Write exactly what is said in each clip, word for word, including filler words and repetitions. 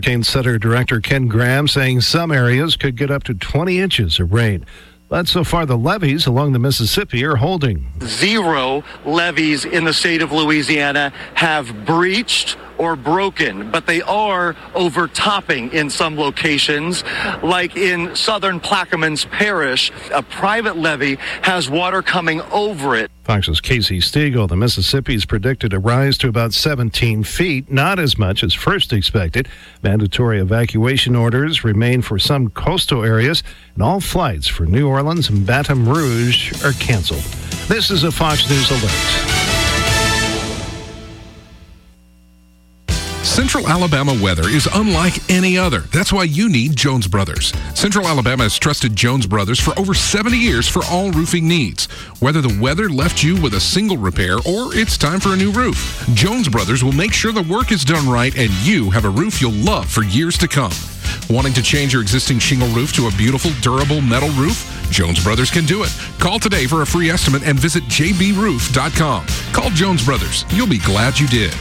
Hurricane Center Director Ken Graham saying some areas could get up to twenty inches of rain. But so far, the levees along the Mississippi are holding. Zero levees in the state of Louisiana have breached or broken, but they are overtopping in some locations. Like in southern Plaquemines Parish, a private levee has water coming over it. Fox's Casey Stiegel. The Mississippi is predicted to rise to about seventeen feet, not as much as first expected. Mandatory evacuation orders remain for some coastal areas, and all flights for New Orleans and Baton Rouge are canceled. This is a Fox News Alert. Central Alabama weather is unlike any other. That's why you need Jones Brothers. Central Alabama has trusted Jones Brothers for over seventy years for all roofing needs. Whether the weather left you with a single repair or it's time for a new roof, Jones Brothers will make sure the work is done right and you have a roof you'll love for years to come. Wanting to change your existing shingle roof to a beautiful, durable metal roof? Jones Brothers can do it. Call today for a free estimate and visit j b roof dot com. Call Jones Brothers. You'll be glad you did.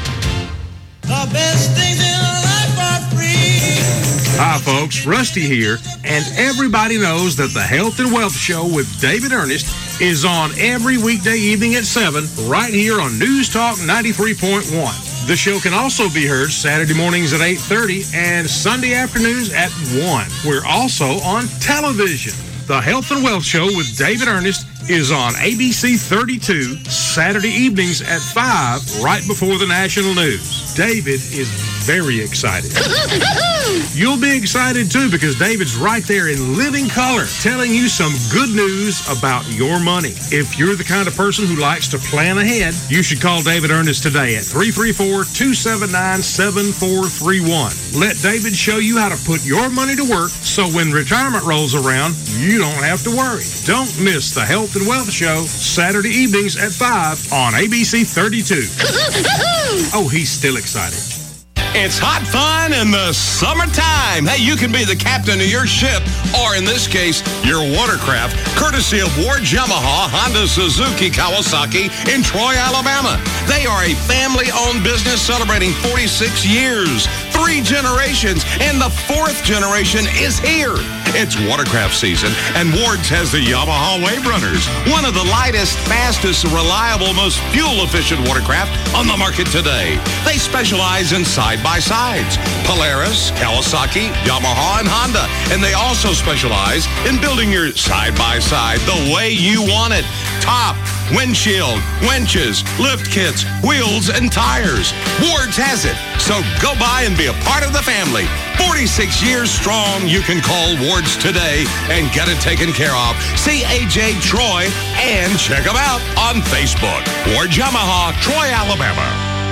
The best things in life are free. Hi, folks. Rusty here. And everybody knows that the Health and Wealth Show with David Ernest is on every weekday evening at seven right here on News Talk ninety-three point one. The show can also be heard Saturday mornings at eight thirty and Sunday afternoons at one. We're also on television. The Health and Wealth Show with David Ernest is on A B C thirty-two Saturday evenings at five, right before the national news. David is very excited. You'll be excited too because David's right there in living color telling you some good news about your money. If you're the kind of person who likes to plan ahead, you should call David Ernest today at three three four, two seven nine, seven four three one. Let David show you how to put your money to work so when retirement rolls around, you don't have to worry. Don't miss the Health and Wealth Show Saturday evenings at five on A B C thirty-two. Oh, he's still excited. It's hot fun in the summertime. Hey, you can be the captain of your ship, or in this case, your watercraft, courtesy of Ward's Yamaha, Honda, Suzuki, Kawasaki in Troy, Alabama. They are a family-owned business celebrating forty-six years, three generations, and the fourth generation is here. It's watercraft season, and Ward's has the Yamaha Wave Runners, one of the lightest, fastest, reliable, most fuel-efficient watercraft on the market today. They specialize in side-by-sides, Polaris, Kawasaki, Yamaha, and Honda. And they also specialize in building your side-by-side the way you want it. Top, windshield, winches, lift kits, wheels, and tires. Ward's has it. So go by and be a part of the family. forty-six years strong, you can call Ward's today and get it taken care of. See A J Troy and check them out on Facebook. Ward's Yamaha, Troy, Alabama.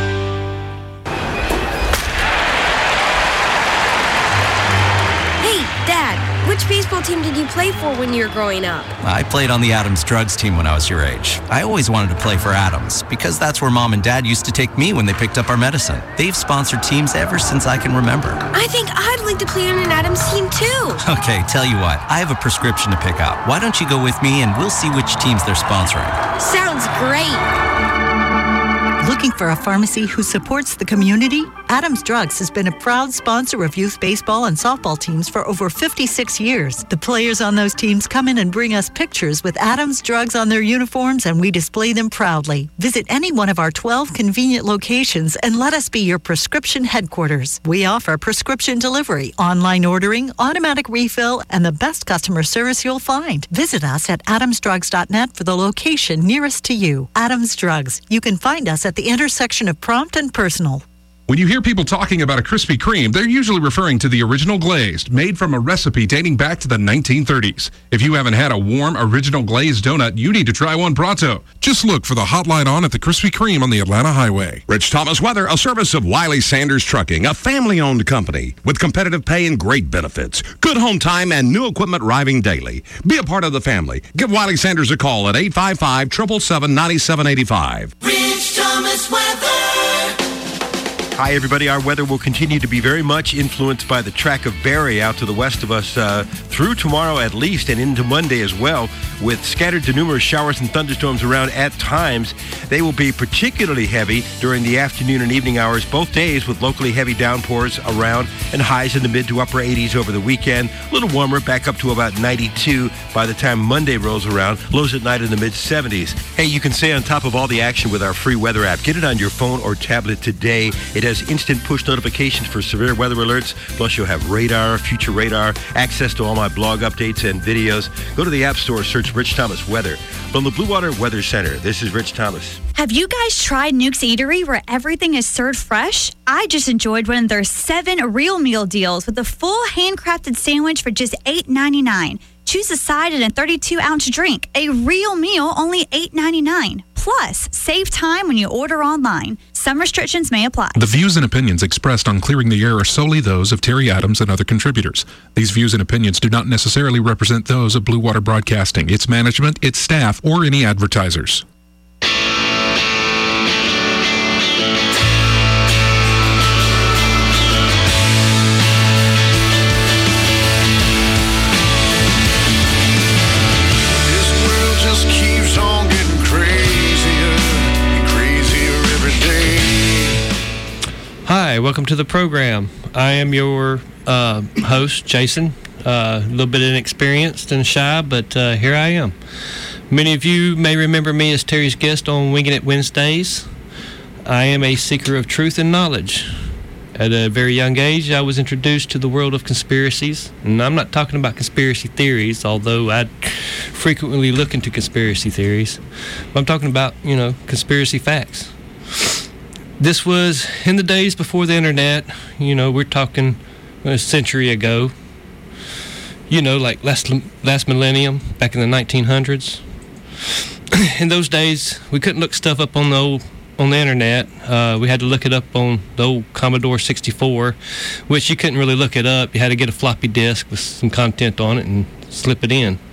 Hey, Dad, which baseball team did you play for when you were growing up? I played on the Adams Drugs team when I was your age. I always wanted to play for Adams because that's where Mom and Dad used to take me when they picked up our medicine. They've sponsored teams ever since I can remember. I think I'd like to play on an Adams team too. Okay, tell you what, I have a prescription to pick out. Why don't you go with me and we'll see which teams they're sponsoring. Sounds great. Looking for a pharmacy who supports the community? Adams Drugs has been a proud sponsor of youth baseball and softball teams for over fifty-six years. The players on those teams come in and bring us pictures with Adams Drugs on their uniforms, and we display them proudly. Visit any one of our twelve convenient locations and let us be your prescription headquarters. We offer prescription delivery, online ordering, automatic refill, and the best customer service you'll find. Visit us at adams drugs dot net for the location nearest to you. Adams Drugs. You can find us at the intersection of prompt and personal. When you hear people talking about a Krispy Kreme, they're usually referring to the original glazed, made from a recipe dating back to the nineteen thirties. If you haven't had a warm, original glazed donut, you need to try one pronto. Just look for the hot light on at the Krispy Kreme on the Atlanta Highway. Rich Thomas Weather, a service of Wiley Sanders Trucking, a family-owned company with competitive pay and great benefits. Good home time and new equipment arriving daily. Be a part of the family. Give Wiley Sanders a call at eight five five, seven seven seven, nine seven eight five. Rich Thomas Weather. Hi, everybody. Our weather will continue to be very much influenced by the track of Barry out to the west of us uh, through tomorrow at least and into Monday as well, with scattered to numerous showers and thunderstorms around at times. They will be particularly heavy during the afternoon and evening hours both days, with locally heavy downpours around and highs in the mid to upper eighties over the weekend. A little warmer, back up to about ninety-two by the time Monday rolls around. Lows at night in the mid seventies. Hey, you can stay on top of all the action with our free weather app. Get it on your phone or tablet today. It has instant push notifications for severe weather alerts. Plus, you'll have radar, future radar, access to all my blog updates and videos. Go to the App Store, search Rich Thomas Weather. From the Blue Water Weather Center, this is Rich Thomas. Have you guys tried Nuke's Eatery, where everything is served fresh? I just enjoyed one of their seven real meal deals with a full handcrafted sandwich for just eight ninety-nine. Choose a side and a thirty-two ounce drink. A real meal, only eight ninety-nine. Plus, save time when you order online. Some restrictions may apply. The views and opinions expressed on Clearing the Air are solely those of Terry Adams and other contributors. These views and opinions do not necessarily represent those of Blue Water Broadcasting, its management, its staff, or any advertisers. Hi, welcome to the program. I am your uh, host, Jason. Uh, a little bit inexperienced and shy, but uh, here I am. Many of you may remember me as Terry's guest on Winging It Wednesdays. I am a seeker of truth and knowledge. At a very young age, I was introduced to the world of conspiracies. And I'm not talking about conspiracy theories, although I frequently look into conspiracy theories. But I'm talking about, you know, conspiracy facts. This was in the days before the internet. You know, we're talking a century ago. You know, like last last millennium, back in the nineteen hundreds. In those days, we couldn't look stuff up on the old, on the internet. Uh, we had to look it up on the old Commodore sixty-four, which you couldn't really look it up. You had to get a floppy disk with some content on it and slip it in.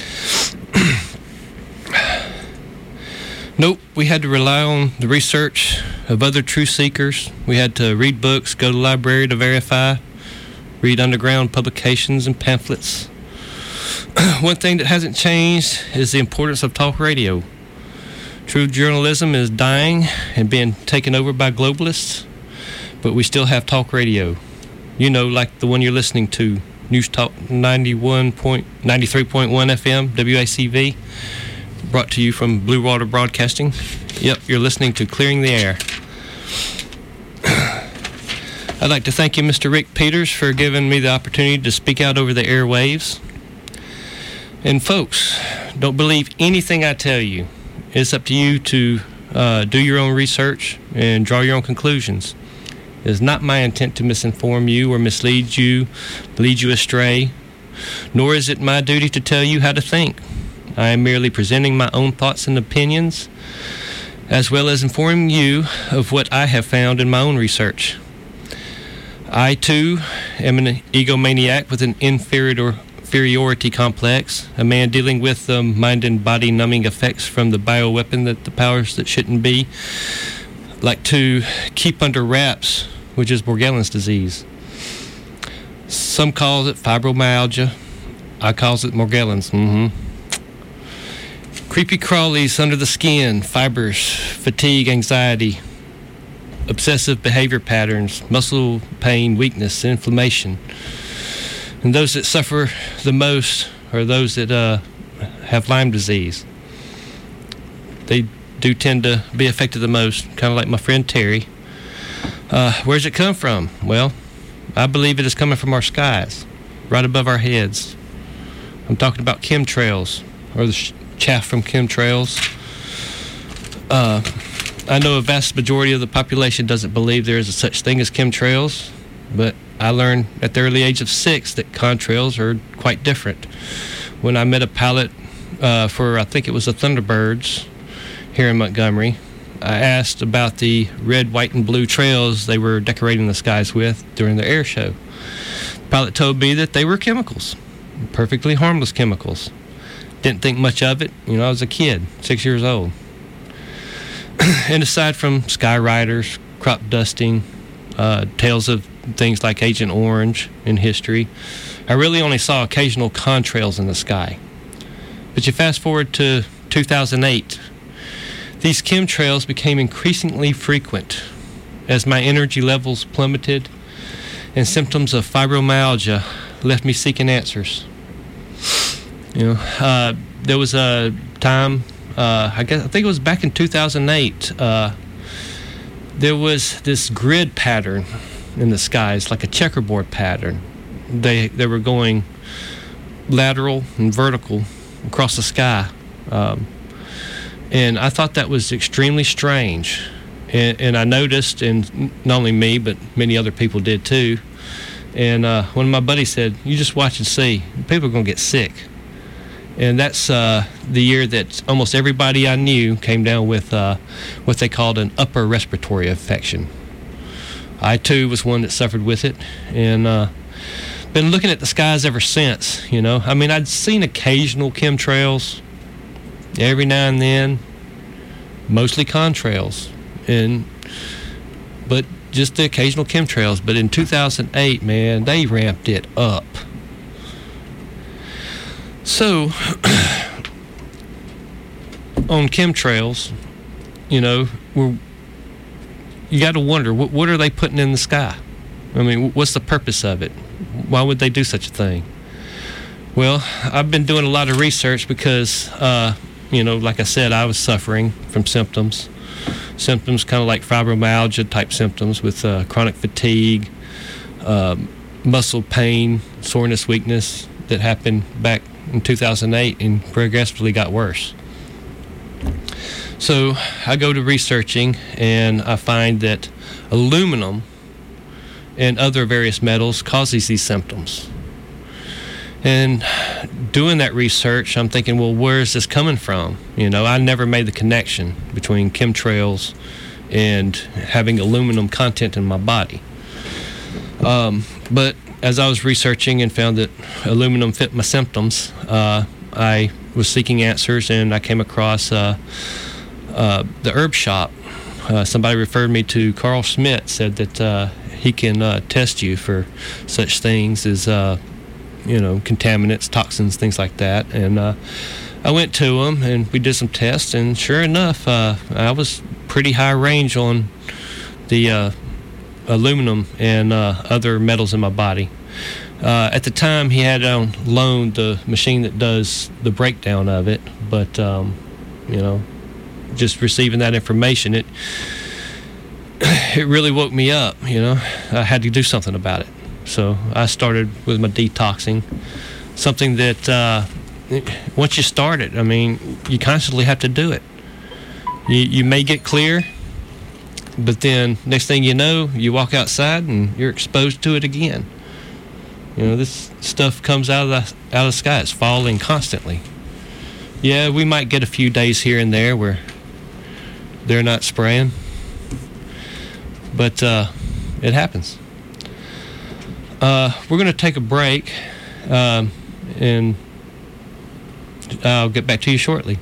Nope, we had to rely on the research of other truth seekers. We had to read books, go to the library to verify, read underground publications and pamphlets. One thing that hasn't changed is the importance of talk radio. True journalism is dying and being taken over by globalists, but we still have talk radio. You know, like the one you're listening to, News Talk ninety-one point ninety-three point one F M, W A C V. Brought to you from Blue Water Broadcasting. Yep, you're listening to Clearing the Air. I'd like to thank you, Mister Rick Peters, for giving me the opportunity to speak out over the airwaves. And folks, don't believe anything I tell you. It's up to you to uh, do your own research and draw your own conclusions. It is not my intent to misinform you or mislead you, lead you astray, nor is it my duty to tell you how to think. I am merely presenting my own thoughts and opinions, as well as informing you of what I have found in my own research. I, too, am an egomaniac with an inferior, inferiority complex, a man dealing with the um, mind and body numbing effects from the bioweapon that the powers that shouldn't be like to keep under wraps, which is Morgellons disease. Some call it fibromyalgia. I call it Morgellons. Mm-hmm. Creepy crawlies under the skin, fibers, fatigue, anxiety, obsessive behavior patterns, muscle pain, weakness, inflammation. And those that suffer the most are those that uh, have Lyme disease. They do tend to be affected the most, kind of like my friend Terry. Uh, where's it come from? Well, I believe it is coming from our skies, right above our heads. I'm talking about chemtrails, or the sh- chaff from chemtrails. Uh, I know a vast majority of the population doesn't believe there is a such thing as chemtrails, but I learned at the early age of six that contrails are quite different. When I met a pilot uh, for, I think it was the Thunderbirds here in Montgomery, I asked about the red, white, and blue trails they were decorating the skies with during the air show. The pilot told me that they were chemicals, perfectly harmless chemicals. Didn't think much of it. You know, I was a kid, six years old. And aside from sky riders, crop dusting, uh, tales of things like Agent Orange in history. I really only saw occasional contrails in the sky. But you fast forward to two thousand eight, these chemtrails became increasingly frequent as my energy levels plummeted and symptoms of fibromyalgia left me seeking answers. You know, uh, there was a time, uh, I guess I think it was back in two thousand eight. Uh, there was this grid pattern in the skies, like a checkerboard pattern. They they were going lateral and vertical across the sky, um, and I thought that was extremely strange. And, and I noticed, and not only me, but many other people did too. And uh, one of my buddies said, "You just watch and see. People are going to get sick." And that's uh, the year that almost everybody I knew came down with uh, what they called an upper respiratory infection. I, too, was one that suffered with it, and uh, been looking at the skies ever since, you know. I mean, I'd seen occasional chemtrails every now and then, mostly contrails, and but just the occasional chemtrails. But in two thousand eight, man, they ramped it up. So, on chemtrails, you know, we're, you got to wonder, what, what are they putting in the sky? I mean, what's the purpose of it? Why would they do such a thing? Well, I've been doing a lot of research because, uh, you know, like I said, I was suffering from symptoms. Symptoms kind of like fibromyalgia type symptoms with uh, chronic fatigue, uh, muscle pain, soreness, weakness that happened back in two thousand eight and progressively got worse. So I go to researching, and I find that aluminum and other various metals causes these symptoms. And doing that research, I'm thinking, well, where is this coming from? You know, I never made the connection between chemtrails and having aluminum content in my body. Um, but as I was researching and found that aluminum fit my symptoms, uh, I was seeking answers, and I came across uh, uh, the herb shop. Uh, somebody referred me to Carl Schmidt, said that uh, he can uh, test you for such things as, uh, you know, contaminants, toxins, things like that. And uh, I went to him, and we did some tests, and sure enough, uh, I was pretty high range on the uh, aluminum and uh, other metals in my body. Uh, at the time, he had on loan the machine that does the breakdown of it, but um, you know, just receiving that information, it it really woke me up. You know, I had to do something about it. So I started with my detoxing, something that uh, once you start it, I mean, you constantly have to do it. You you may get clear, but then next thing you know, you walk outside and you're exposed to it again. You know, this stuff comes out of the out of the sky. It's falling constantly. Yeah, we might get a few days here and there where they're not spraying, but uh, it happens. Uh, we're going to take a break, um, and I'll get back to you shortly.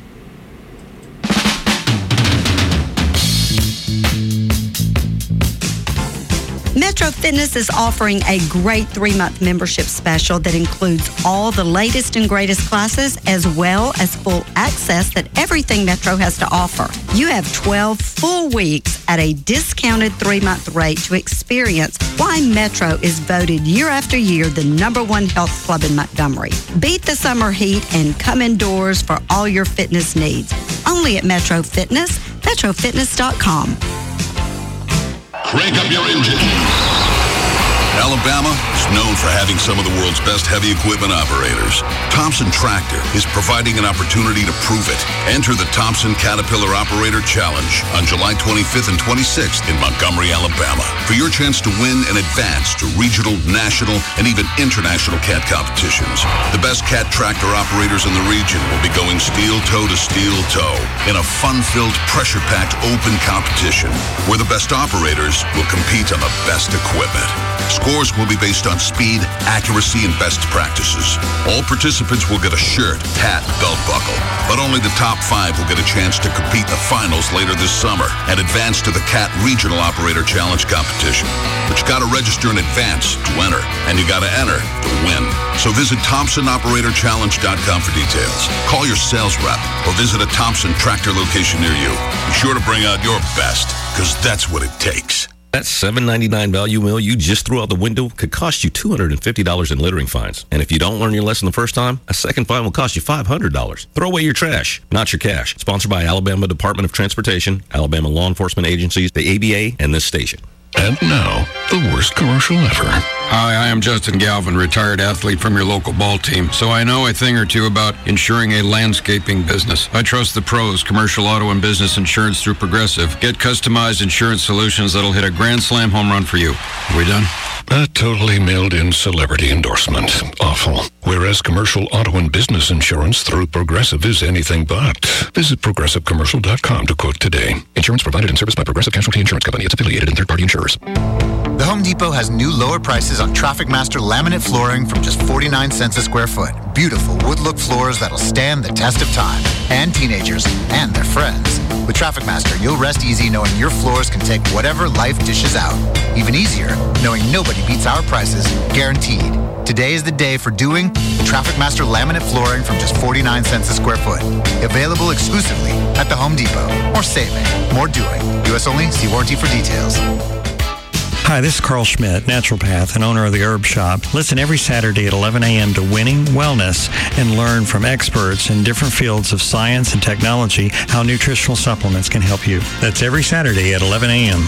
Metro Fitness is offering a great three-month membership special that includes all the latest and greatest classes, as well as full access that everything Metro has to offer. You have twelve full weeks at a discounted three-month rate to experience why Metro is voted year after year the number one health club in Montgomery. Beat the summer heat and come indoors for all your fitness needs. Only at Metro Fitness, metro fitness dot com. Crank up your engine. Alabama is known for having some of the world's best heavy equipment operators. Thompson Tractor is providing an opportunity to prove it. Enter the Thompson Caterpillar Operator Challenge on July twenty-fifth and twenty-sixth in Montgomery, Alabama, for your chance to win and advance to regional, national, and even international cat competitions. The best cat tractor operators in the region will be going steel toe to steel toe in a fun-filled, pressure-packed open competition where the best operators will compete on the best equipment. Scores will be based on speed speed, accuracy, and best practices. All participants will get a shirt, hat, belt buckle. But only the top five will get a chance to compete in the finals later this summer and advance to the C A T Regional Operator Challenge competition. But you got to register in advance to enter, and you got to enter to win. So visit Thompson Operator Challenge dot com for details. Call your sales rep or visit a Thompson tractor location near you. Be sure to bring out your best, because that's what it takes. That seven ninety-nine value mill you just threw out the window could cost you two hundred fifty dollars in littering fines. And if you don't learn your lesson the first time, a second fine will cost you five hundred dollars. Throw away your trash, not your cash. Sponsored by Alabama Department of Transportation, Alabama law enforcement agencies, the A B A, and this station. And now, the worst commercial ever. Hi, I am Justin Galvin, retired athlete from your local ball team, so I know a thing or two about insuring a landscaping business. I trust the pros, commercial auto and business insurance through Progressive. Get customized insurance solutions that'll hit a grand slam home run for you. Are we done? A totally mailed-in celebrity endorsement. Awful. Whereas commercial auto and business insurance through Progressive is anything but. Visit Progressive Commercial dot com to quote today. Insurance provided and serviced by Progressive Casualty Insurance Company. It's affiliated and third-party insurers. The Home Depot has new lower prices on Traffic Master laminate flooring from just forty-nine cents a square foot. Beautiful wood-look floors that'll stand the test of time. And teenagers and their friends. With Traffic Master, you'll rest easy knowing your floors can take whatever life dishes out. Even easier, knowing nobody beats our prices, guaranteed. Today is the day for doing Traffic Master laminate flooring from just forty-nine cents a square foot. Available exclusively at the Home Depot. More saving, more doing. U S only. See warranty for details. Hi, this is Carl Schmidt, naturopath and owner of the Herb Shop. Listen every Saturday at eleven a.m. to Winning Wellness and learn from experts in different fields of science and technology how nutritional supplements can help you. That's every Saturday at eleven a.m.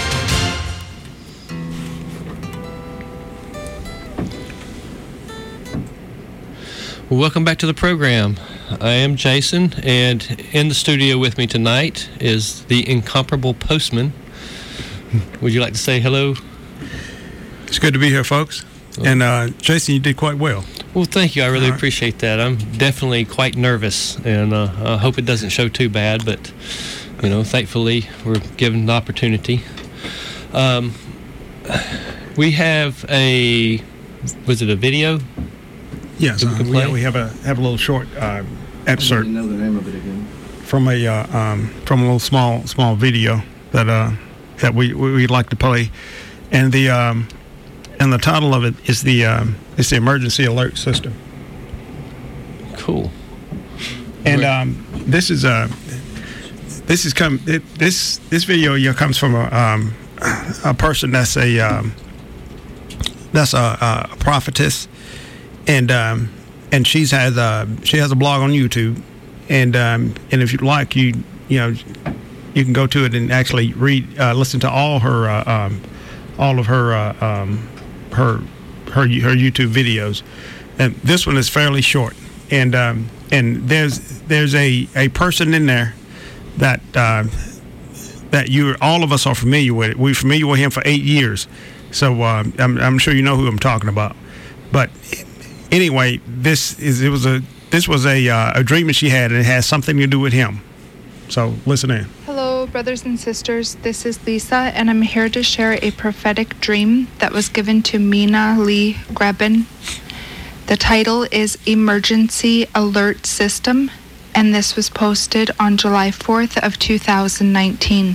Well, welcome back to the program. I am Jason, and in the studio with me tonight is the incomparable postman. Would you like to say hello? It's good to be here, folks. And uh, Jason, you did quite well. Well, thank you. I really All right. appreciate that. I'm definitely quite nervous, and uh, I hope it doesn't show too bad, but, you know, thankfully we're given the opportunity. Um, we have a, was it a video? Yes, uh, we, we have a have a little short uh, excerpt. I know the name of it again. From a uh, um, from a little small small video that uh, that we we we'd like to play, and the um, and the title of it is the um, it's the emergency alert system. Cool. And um, this is a this is come it, this this video you know, comes from a um, a person that's a um, that's a, a prophetess. And um, and she's has a she has a blog on YouTube, and um, and if you'd like, you you know you can go to it and actually read uh, listen to all her uh, um, all of her uh, um, her her her YouTube videos. And this one is fairly short, and um, and there's there's a, a person in there that uh, that you all of us are familiar with. We're familiar with him for eight years, so uh, I'm I'm sure you know who I'm talking about, but. Anyway, this is it was a this was a uh, a dream that she had, and it has something to do with him. So listen in. Hello, brothers and sisters. This is Lisa, and I'm here to share a prophetic dream that was given to Mina Lee Greben. The title is Emergency Alert System, and this was posted on July fourth of two thousand nineteen.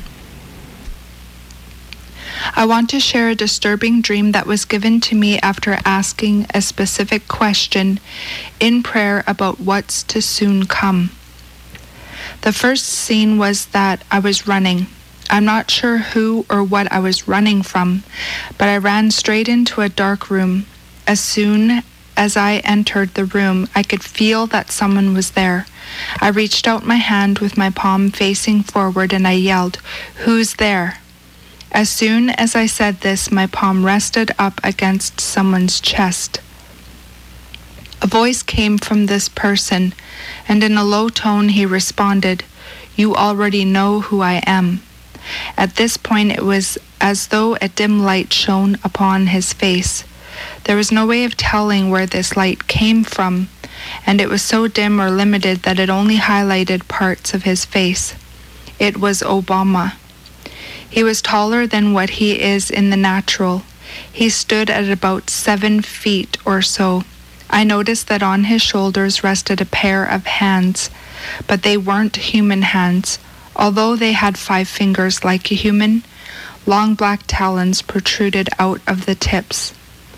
I want to share a disturbing dream that was given to me after asking a specific question in prayer about what's to soon come. The first scene was that I was running. I'm not sure who or what I was running from, but I ran straight into a dark room. As soon as I entered the room, I could feel that someone was there. I reached out my hand with my palm facing forward and I yelled, "Who's there?" As soon as I said this, my palm rested up against someone's chest. A voice came from this person, and in a low tone he responded, "You already know who I am." At this point it was as though a dim light shone upon his face. There was no way of telling where this light came from, and it was so dim or limited that it only highlighted parts of his face. It was Obama. He was taller than what he is in the natural. He stood at about seven feet or so. I noticed that on his shoulders rested a pair of hands, but they weren't human hands. Although they had five fingers like a human, long black talons protruded out of the tips.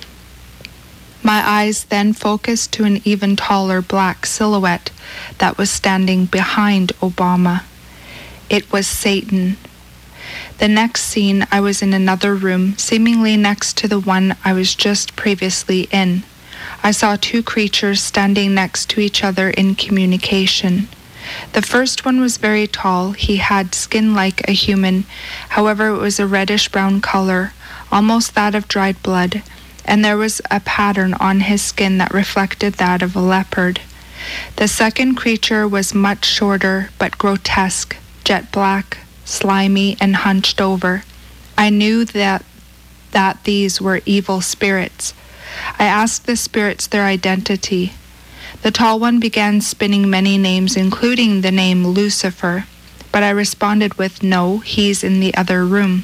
My eyes then focused to an even taller black silhouette that was standing behind Obama. It was Satan. The next scene, I was in another room, seemingly next to the one I was just previously in. I saw two creatures standing next to each other in communication. The first one was very tall. He had skin like a human. However, it was a reddish-brown color, almost that of dried blood, and there was a pattern on his skin that reflected that of a leopard. The second creature was much shorter but grotesque, jet black, slimy, and hunched over. I knew that that these were evil spirits. I asked the spirits their identity. The tall one began spinning many names, including the name Lucifer, but I responded with, "No, he's in the other room."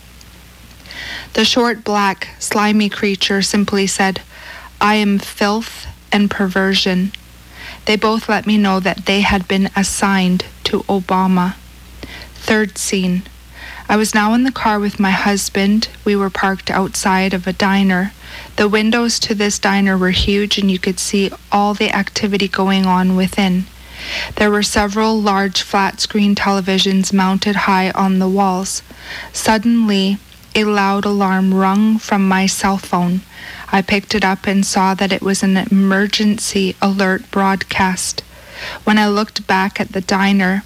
The short, black, slimy creature simply said, "I am filth and perversion." They both let me know that they had been assigned to Obama. Third scene. I was now in the car with my husband. We were parked outside of a diner. The windows to this diner were huge, and you could see all the activity going on within. There were several large flat-screen televisions mounted high on the walls. Suddenly, a loud alarm rung from my cell phone. I picked it up and saw that it was an emergency alert broadcast. When I looked back at the diner,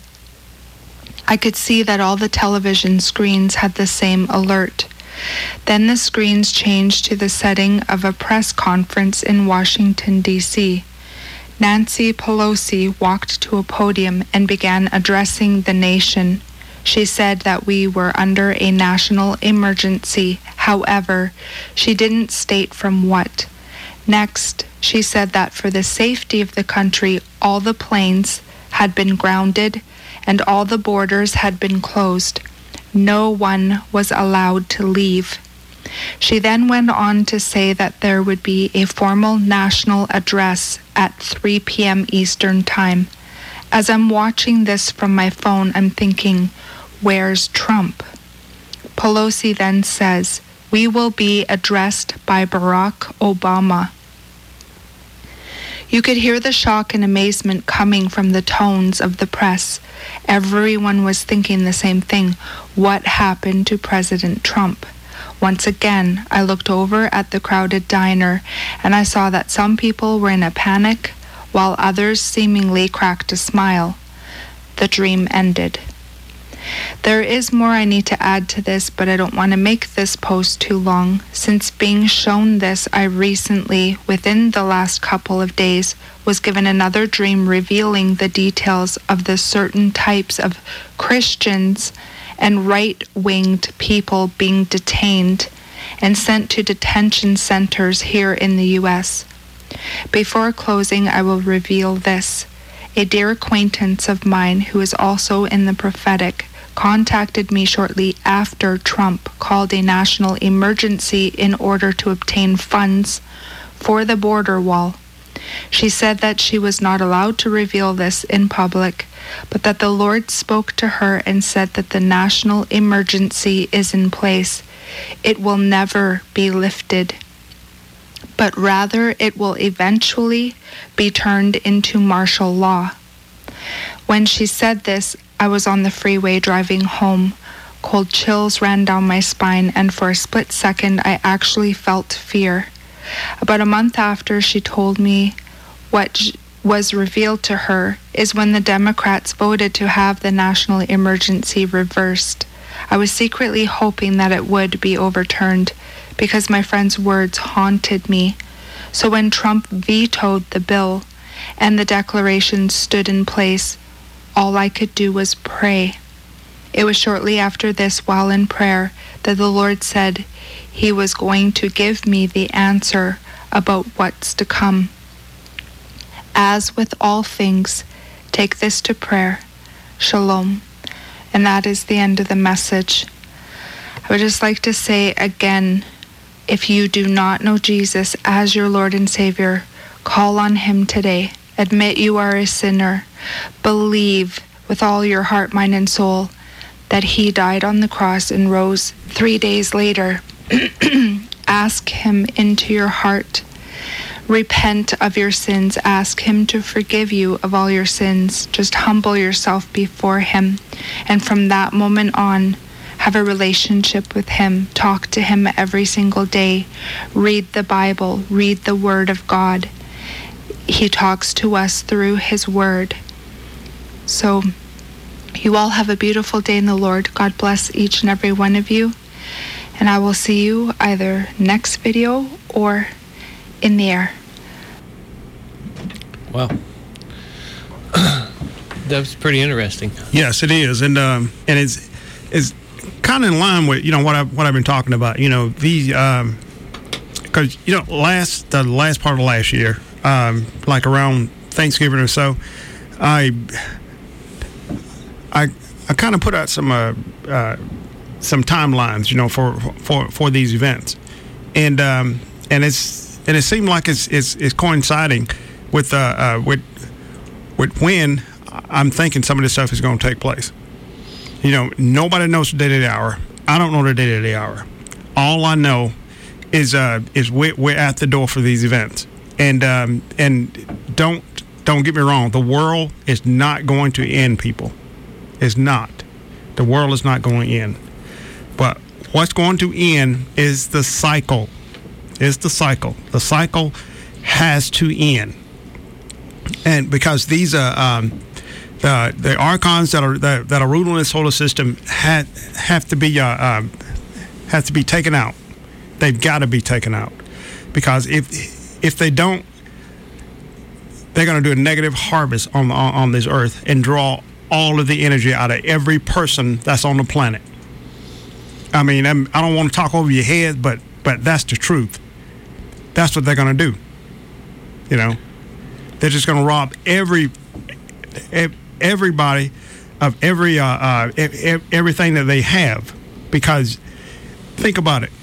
I could see that all the television screens had the same alert. Then the screens changed to the setting of a press conference in Washington, D C Nancy Pelosi walked to a podium and began addressing the nation. She said that we were under a national emergency. However, she didn't state from what. Next, she said that for the safety of the country, all the planes had been grounded and all the borders had been closed. No one was allowed to leave. She then went on to say that there would be a formal national address at three p.m. Eastern Time. As I'm watching this from my phone, I'm thinking, where's Trump? Pelosi then says, "We will be addressed by Barack Obama." You could hear the shock and amazement coming from the tones of the press. Everyone was thinking the same thing. What happened to President Trump? Once again, I looked over at the crowded diner, and I saw that some people were in a panic, while others seemingly cracked a smile. The dream ended. There is more I need to add to this, but I don't want to make this post too long. Since being shown this, I recently, within the last couple of days, was given another dream revealing the details of the certain types of Christians and right-winged people being detained and sent to detention centers here in the U S. Before closing, I will reveal this. A dear acquaintance of mine who is also in the prophetic contacted me shortly after Trump called a national emergency in order to obtain funds for the border wall. She said that she was not allowed to reveal this in public, but that the Lord spoke to her and said that the national emergency is in place. It will never be lifted, but rather it will eventually be turned into martial law. When she said this, I was on the freeway driving home. Cold chills ran down my spine, and for a split second, I actually felt fear. About a month after she told me what was revealed to her is when the Democrats voted to have the national emergency reversed. I was secretly hoping that it would be overturned because my friend's words haunted me. So when Trump vetoed the bill and the declaration stood in place, all I could do was pray. It was shortly after this, while in prayer, that the Lord said He was going to give me the answer about what's to come. As with all things, take this to prayer. Shalom. And that is the end of the message. I would just like to say again, If you do not know Jesus as your Lord and Savior, call on him today. Admit you are a sinner. Believe with all your heart, mind, and soul that he died on the cross and rose three days later. Ask him into your heart. Repent of your sins. Ask him to forgive you of all your sins. Just humble yourself before him. And from that moment on, have a relationship with him. Talk to him every single day. Read the Bible. Read the Word of God. He talks to us through his Word. So you all have a beautiful day in the Lord. God bless each and every one of you. And I will see you either next video or in the air. Wow. That was pretty interesting. Yes, it is. And um, and it's it's kind of in line with, you know, what I've, what I've been talking about. You know, these, um, because, you know, last, the last part of last year, um, like around Thanksgiving or so, I, I, I kind of put out some, uh, uh, some timelines, you know, for, for, for these events. And, um, and it's, and it seemed like it's, it's, it's coinciding with, uh, uh, with, with when I'm thinking some of this stuff is going to take place. You know, nobody knows the date of the hour. I don't know the date of the hour. All I know is uh, is we're, we're at the door for these events. And um, and don't don't get me wrong. The world is not going to end, people. It's not. The world is not going to end. But what's going to end is the cycle. It's the cycle. The cycle has to end. And because these are... Um, The the archons that are that, that are ruling the solar system had have to be uh, um, have to be taken out. They've got to be taken out, because if if they don't, they're going to do a negative harvest on, on on this earth and draw all of the energy out of every person that's on the planet. I mean, I'm, I don't want to talk over your head, but but that's the truth. That's what they're going to do. You know, they're just going to rob every. every everybody of every uh, uh, everything that they have, because think about it.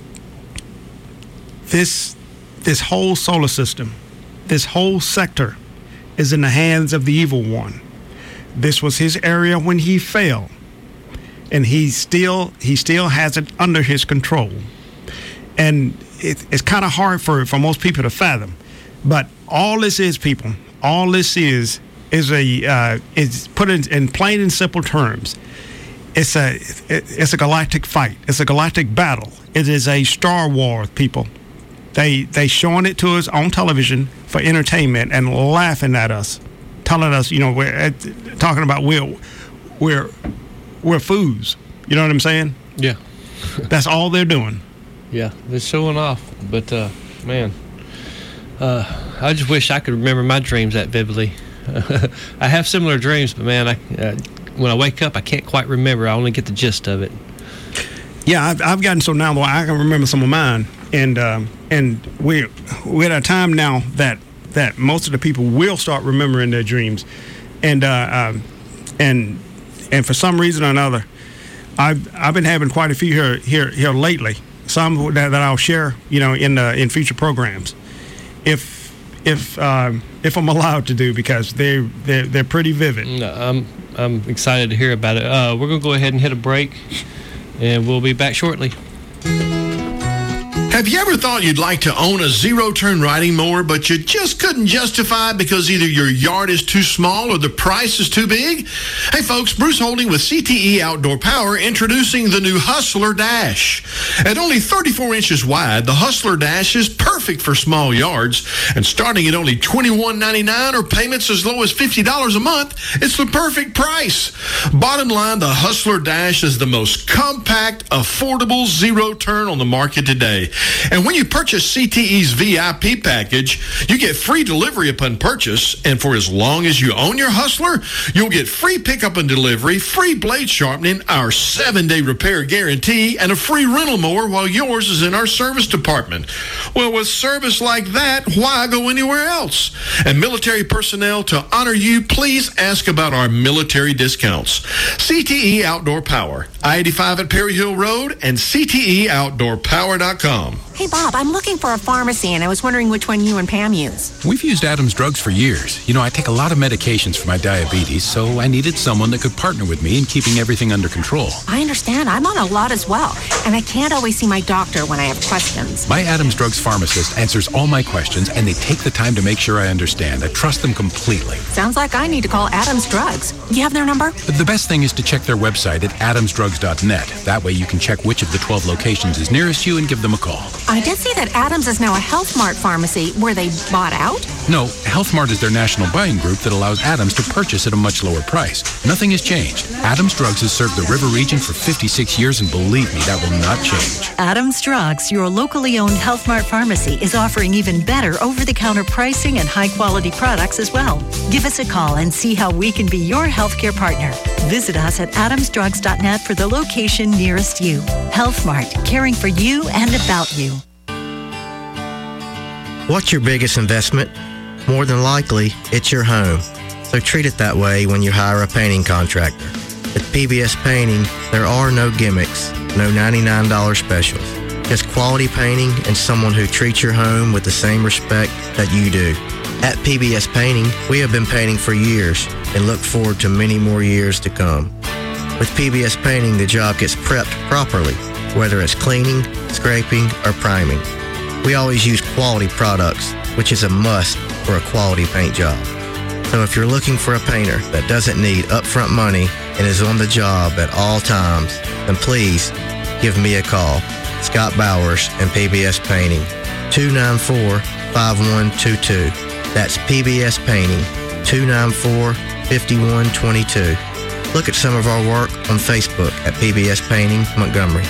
This this whole solar system, this whole sector, is in the hands of the evil one. This was his area when he fell, and he still he still has it under his control. And it, it's kind of hard for for most people to fathom, but all this is, people, all this is. is a uh, is put in, in plain and simple terms. It's a it, it's a galactic fight. It's a galactic battle. It is a Star Wars, people. They they showing it to us on television for entertainment and laughing at us, telling us, you know, we're uh, talking about we're we're we're fools. You know what I'm saying? Yeah. That's all they're doing. Yeah, they're showing off. But uh, man, uh, I just wish I could remember my dreams that vividly. I have similar dreams, but man, I uh, when I wake up, I can't quite remember. I only get the gist of it. Yeah, I've, I've gotten so now that I can remember some of mine, and um, and we're we're at a time now that that most of the people will start remembering their dreams, and uh, um, and and for some reason or another, I've I've been having quite a few here here here lately. Some that, that I'll share, you know, in uh, in future programs, if. If um, if I'm allowed to do, because they they're, they're pretty vivid. No, I'm I'm excited to hear about it. Uh, we're gonna go ahead and hit a break, and we'll be back shortly. Have you ever thought you'd like to own a zero-turn riding mower, but you just couldn't justify it because either your yard is too small or the price is too big? Hey folks, Bruce Holding with C T E Outdoor Power introducing the new Hustler Dash. At only thirty-four inches wide, the Hustler Dash is perfect for small yards, and starting at only twenty-one ninety-nine or payments as low as fifty dollars a month, it's the perfect price. Bottom line, the Hustler Dash is the most compact, affordable zero-turn on the market today. And when you purchase C T E's V I P package, you get free delivery upon purchase, and for as long as you own your Hustler, you'll get free pickup and delivery, free blade sharpening, our seven-day repair guarantee, and a free rental mower while yours is in our service department. Well, with service like that, why go anywhere else? And military personnel, to honor you, please ask about our military discounts. C T E Outdoor Power, I eighty-five at Perry Hill Road, and C T E outdoor power dot com. Hey, Bob, I'm looking for a pharmacy, and I was wondering which one you and Pam use. We've used Adams Drugs for years. You know, I take a lot of medications for my diabetes, so I needed someone that could partner with me in keeping everything under control. I understand. I'm on a lot as well, and I can't always see my doctor when I have questions. My Adams Drugs pharmacist answers all my questions, and they take the time to make sure I understand. I trust them completely. Sounds like I need to call Adams Drugs. You have their number? The best thing is to check their website at adams drugs dot net. That way you can check which of the twelve locations is nearest you and give them a call. I did see that Adams is now a Health Mart pharmacy. Were they bought out? No, Health Mart is their national buying group that allows Adams to purchase at a much lower price. Nothing has changed. Adams Drugs has served the River region for fifty-six years, and believe me, that will not change. Adams Drugs, your locally owned Health Mart pharmacy, is offering even better over-the-counter pricing and high-quality products as well. Give us a call and see how we can be your healthcare partner. Visit us at adams drugs dot net for the location nearest you. Health Mart, caring for you and about you. What's your biggest investment? More than likely, it's your home. So treat it that way when you hire a painting contractor. At P B S Painting, there are no gimmicks, no ninety-nine dollars specials. Just quality painting and someone who treats your home with the same respect that you do. At P B S Painting, we have been painting for years and look forward to many more years to come. With P B S Painting, the job gets prepped properly, whether it's cleaning, scraping, or priming. We always use quality products, which is a must for a quality paint job. So if you're looking for a painter that doesn't need upfront money and is on the job at all times, then please give me a call. Scott Bowers and P B S Painting, two nine four, five one two two. That's P B S Painting, two nine four, five one two two. Look at some of our work on Facebook at P B S Painting, Montgomery.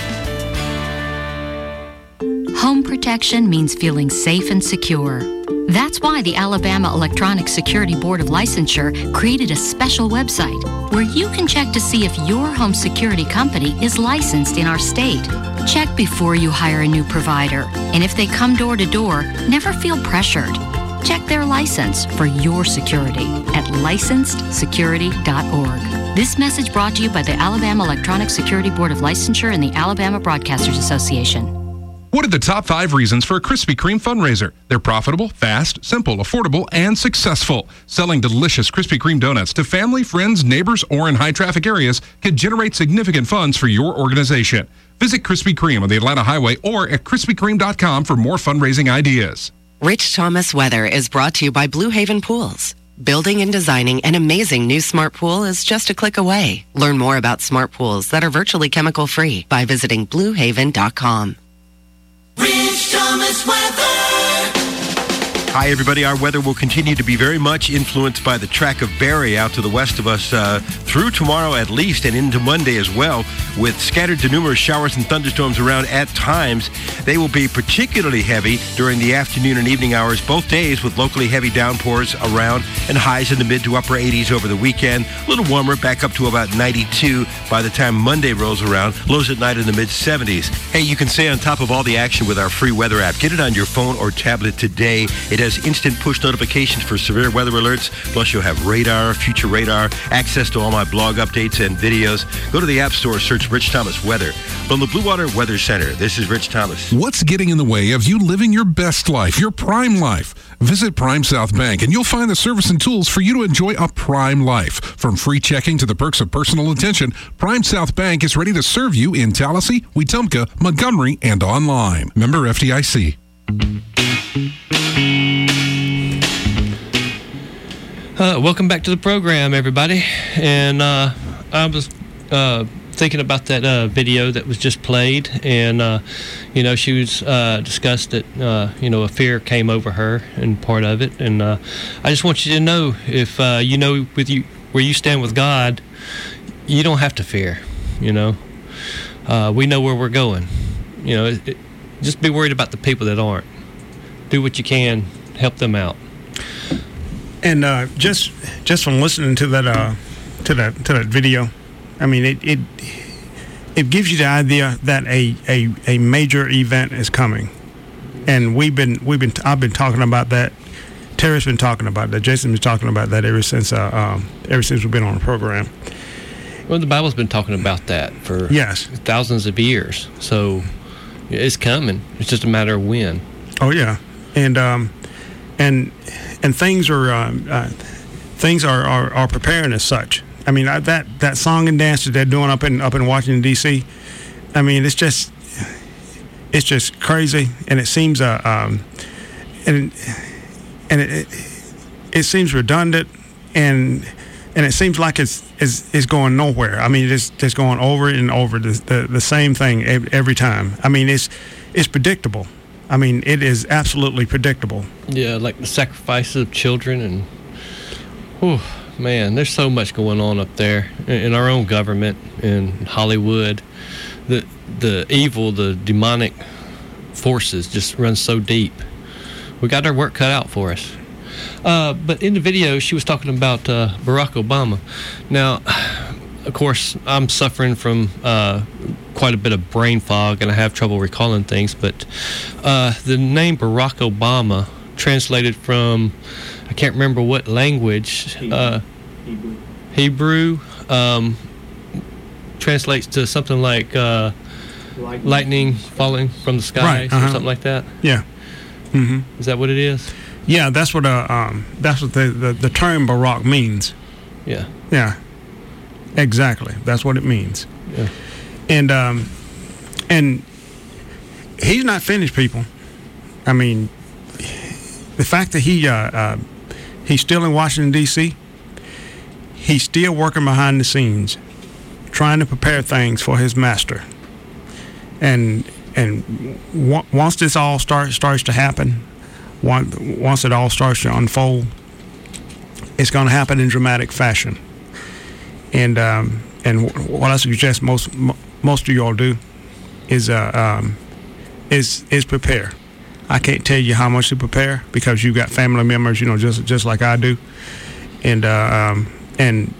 Home protection means feeling safe and secure. That's why the Alabama Electronic Security Board of Licensure created a special website where you can check to see if your home security company is licensed in our state. Check before you hire a new provider, and if they come door to door, never feel pressured. Check their license for your security at licensed security dot org. This message brought to you by the Alabama Electronic Security Board of Licensure and the Alabama Broadcasters Association. What are the top five reasons for a Krispy Kreme fundraiser? They're profitable, fast, simple, affordable, and successful. Selling delicious Krispy Kreme donuts to family, friends, neighbors, or in high-traffic areas can generate significant funds for your organization. Visit Krispy Kreme on the Atlanta Highway or at krispy kreme dot com for more fundraising ideas. Rich Thomas Weather is brought to you by Blue Haven Pools. Building and designing an amazing new smart pool is just a click away. Learn more about smart pools that are virtually chemical-free by visiting blue haven dot com. Rich Thomas Weather. Hi, everybody. Our weather will continue to be very much influenced by the track of Barry out to the west of us uh, through tomorrow at least and into Monday as well, with scattered to numerous showers and thunderstorms around at times. They will be particularly heavy during the afternoon and evening hours both days, with locally heavy downpours around and highs in the mid to upper eighties over the weekend. A little warmer, back up to about ninety-two by the time Monday rolls around. Lows at night in the mid seventies. Hey, you can stay on top of all the action with our free weather app. Get it on your phone or tablet today. It has instant push notifications for severe weather alerts. Plus, you'll have radar, future radar, access to all my blog updates and videos. Go to the App Store, search Rich Thomas Weather. From the Blue Water Weather Center, this is Rich Thomas. What's getting in the way of you living your best life, your prime life? Visit Prime South Bank, and you'll find the service and tools for you to enjoy a prime life. From free checking to the perks of personal attention, Prime South Bank is ready to serve you in Tallahassee, Wetumpka, Montgomery, and online. Member F D I C. Uh, welcome back to the program, everybody. And uh, I was uh, thinking about that uh, video that was just played, and uh, you know, she was uh, discussed that uh, you know, a fear came over her and part of it. And uh, I just want you to know, if uh, you know with you where you stand with God, you don't have to fear. You know, uh, we know where we're going. You know, it, it, just be worried about the people that aren't. Do what you can, help them out. And uh, just just from listening to that uh, to that to that video, I mean, it it it gives you the idea that a, a, a major event is coming, and we've been we've been I've been talking about that. Terry's been talking about that. Jason's been talking about that ever since uh, um, ever since we've been on the program. Well, the Bible's been talking about that for yes. thousands of years. So, it's coming. It's just a matter of when. Oh yeah, and um, and and things are um, uh, things are, are, are preparing as such. I mean, I, that that song and dance that they're doing up in up in Washington D C. I mean, it's just it's just crazy, and it seems uh um, and and it, it it seems redundant, and and it seems like it's it's, it's going nowhere. I mean, it's just going over and over the, the the same thing every time. I mean, it's it's predictable. I mean, it is absolutely predictable. Yeah, like the sacrifices of children, and whew, man, there's so much going on up there in our own government, in Hollywood. The the evil, the demonic forces just run so deep. We got our work cut out for us. Uh, but in the video, she was talking about uh, Barack Obama. Now, of course, I'm suffering from uh, quite a bit of brain fog, and I have trouble recalling things. But uh, the name Barack Obama, translated from, I can't remember what language, uh, Hebrew, Hebrew um, translates to something like uh, lightning. lightning falling from the skies, right, uh-huh. or something like that. Yeah. Mm-hmm. Is that what it is? Yeah, that's what uh, um, that's what the, the the term Barack means. Yeah. Yeah. Exactly. That's what it means. Yeah. And um, and he's not finished, people. I mean, the fact that he uh, uh, he's still in Washington D C, he's still working behind the scenes, trying to prepare things for his master. And and w- once this all starts starts to happen. Once, once it all starts to unfold, it's going to happen in dramatic fashion. And um, and what I suggest most most of y'all do is uh, um, is is prepare. I can't tell you how much to prepare because you got family members, you know, just just like I do, and uh, um, and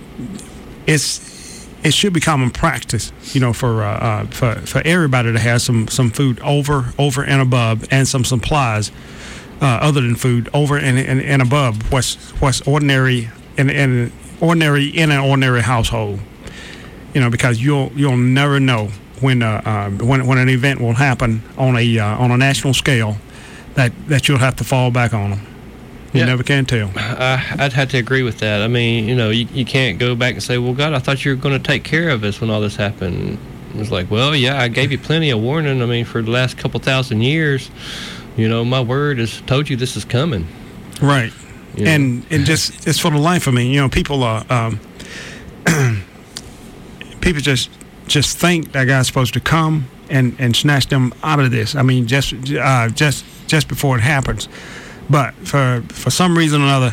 it's it should be common practice, you know, for uh, uh, for for everybody to have some some food over over and above, and some supplies. Uh, other than food, over and, and, and above what's what's ordinary in, in ordinary in an ordinary household, you know, because you'll you'll never know when uh, uh, when when an event will happen on a uh, on a national scale that, that you'll have to fall back on them. You yeah. never can tell. I, I'd have to agree with that. I mean, you know, you, you can't go back and say, well, God, I thought you were going to take care of us when all this happened. It's like, well, yeah, I gave you plenty of warning. I mean, for the last couple thousand years. You know, my word has told you this is coming. Right. You know? And and just it's for the life of me. You know, people are um, people just just think that God's supposed to come and, and snatch them out of this. I mean, just uh, just just before it happens. But for for some reason or another,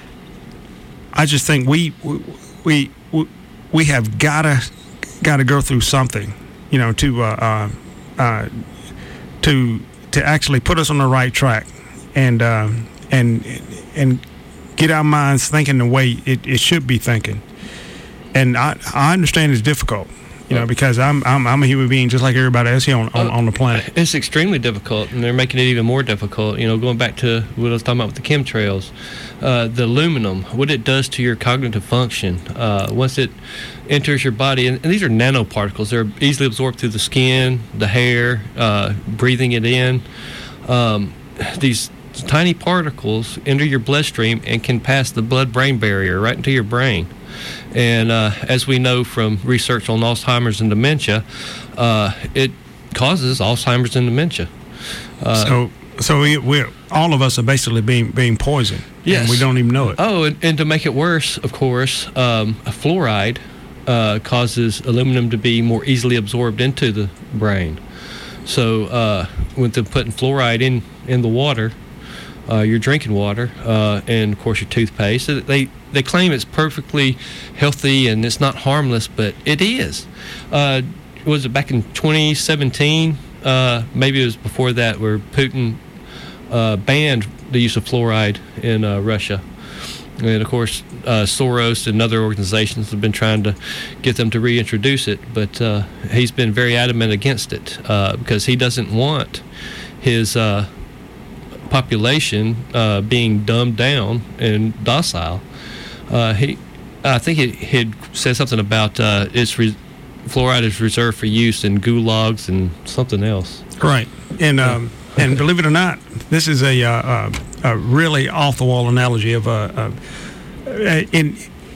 I just think we we we, we have gotta gotta go through something, you know, to uh, uh, uh, to. to actually put us on the right track and uh, and and get our minds thinking the way it, it should be thinking. And I I understand it's difficult, you know, because I'm I'm I'm a human being just like everybody else here on, on, on the planet. It's extremely difficult, and they're making it even more difficult. You know, going back to what I was talking about with the chemtrails, uh, the aluminum, what it does to your cognitive function uh, once it enters your body, and, and these are nanoparticles. They're easily absorbed through the skin, the hair, uh, breathing it in. Um, these tiny particles enter your bloodstream and can pass the blood-brain barrier right into your brain. And uh, as we know from research on Alzheimer's and dementia, uh, it causes Alzheimer's and dementia. Uh, so, so we we're all of us are basically being being poisoned. Yes, and we don't even know it. Oh, and, and to make it worse, of course, um, a fluoride uh, causes aluminum to be more easily absorbed into the brain. So, uh, with them putting fluoride in in the water, uh, your drinking water, uh, and of course your toothpaste, they they claim it's perfectly healthy and it's not harmless, but it is. Uh, was it back in twenty seventeen? Uh, maybe it was before that, where Putin uh, banned the use of fluoride in uh, Russia. And, of course, uh, Soros and other organizations have been trying to get them to reintroduce it, but uh, he's been very adamant against it uh, because he doesn't want his uh, population uh, being dumbed down and docile. Uh, he, I think he had said something about uh, it's re- fluoride is reserved for use in gulags and something else. Right. And um, and believe it or not, this is a, uh, a, a really off-the-wall analogy of a, a, in